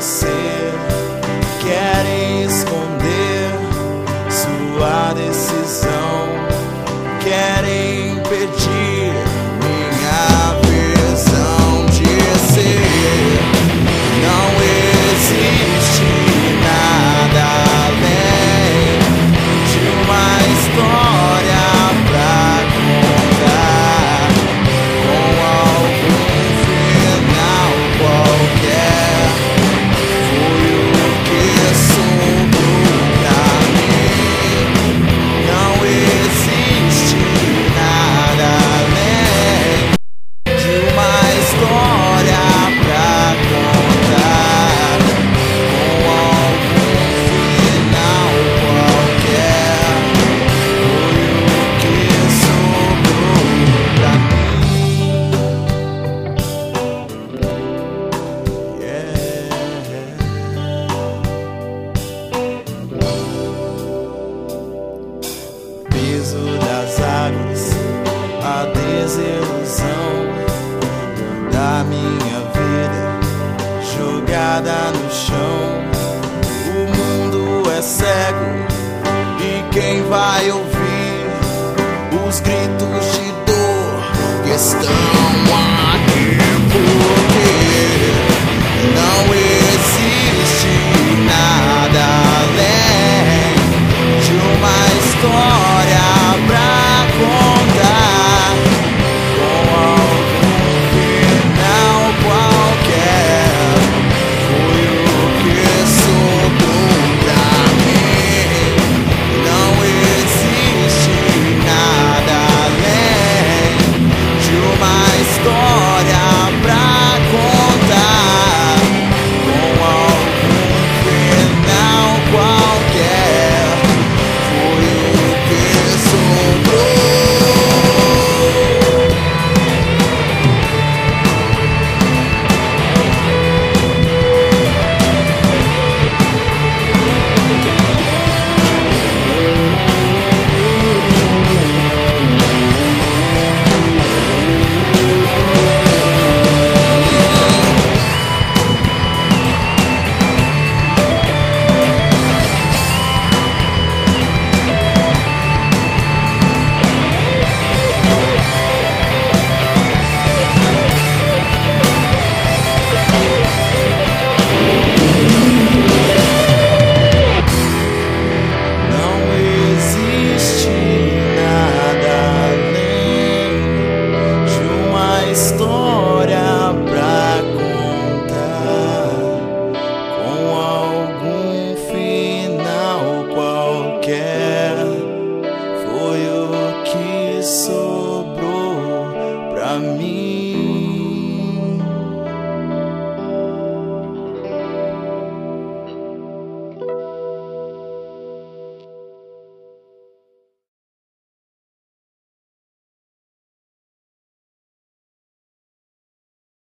você. Querem esconder sua decisão, querem impedir minha visão de ser. Não existe nada além de uma história pra contar, com algum final qualquer. Foi o que sobrou pra mim. Não existe nada além de uma história pra contar, com algum final qualquer. Foi o que sobrou pra mim. Peso das águas, a desilusão da minha vida jogada no chão. O mundo é cego e quem vai ouvir os gritos de dor que estão